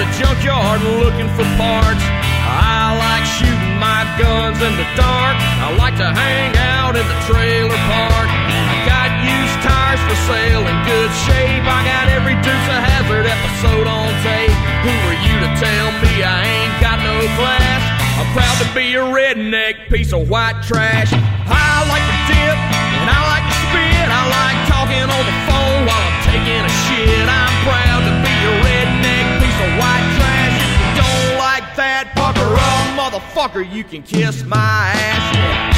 the junkyard looking for parts. I like shooting my guns in the dark. I like to hang out in the trailer park. I got used tires for sale in good shape. I got every Dukes of Hazzard episode on tape. Who are you to tell me I ain't got no class? I'm proud to be a redneck piece of white trash. I like to dip and I like to spit. I like talking on the phone while I'm taking a shit. I'm proud to be a redneck piece of white trash. If you don't like that, pucker up, motherfucker, you can kiss my ass.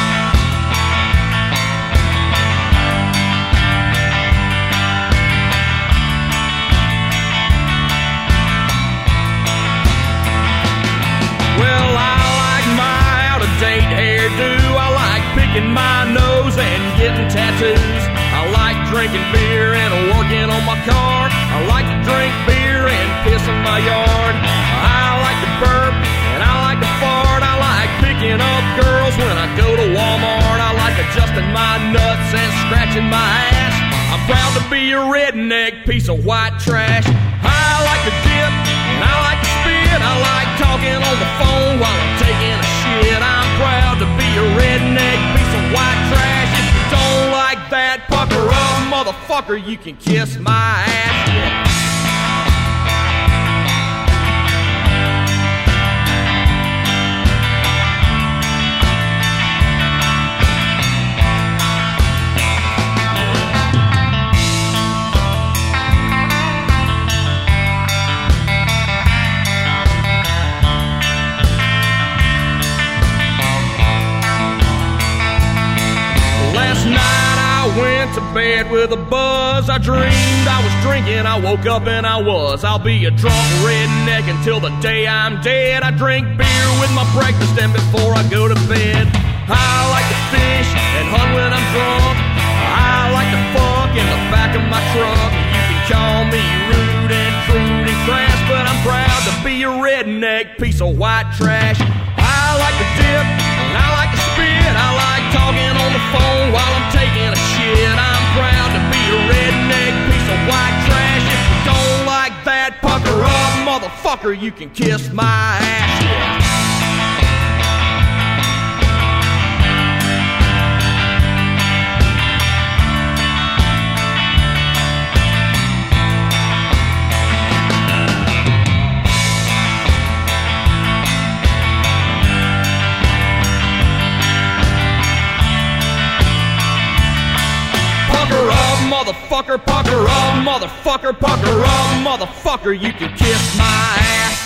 Well, I like my out-of-date hairdo. I like picking my nose and getting tattoos. I like drinking beer and working on my car. I like to drink beer and piss in my yard. I like to burp and I like to fart. I like picking up girls when I go to Walmart. I like adjusting my nuts and scratching my ass. I'm proud to be a redneck piece of white trash. I like to dip and I like to spit. I like talking on the phone while I'm taking a shit. I'm proud to be a redneck piece of white trash. If you don't like that, pucker up, motherfucker, you can kiss my ass. Last night I went to bed with a buzz. I dreamed I was drinking, I woke up and I was. I'll be a drunk redneck until the day I'm dead. I drink beer with my breakfast and before I go to bed. I like to fish and hunt when I'm drunk. I like to fuck in the back of my truck. You can call me rude and crude and crass, but I'm proud to be a redneck piece of white trash. I like to dip and I like to spit. I like talking on the phone while I'm taking a shit. I'm proud to be a redneck piece of white trash. If you don't like that, pucker up, motherfucker, you can kiss my ass. Motherfucker, pucker up, motherfucker, pucker up, motherfucker, you can kiss my ass.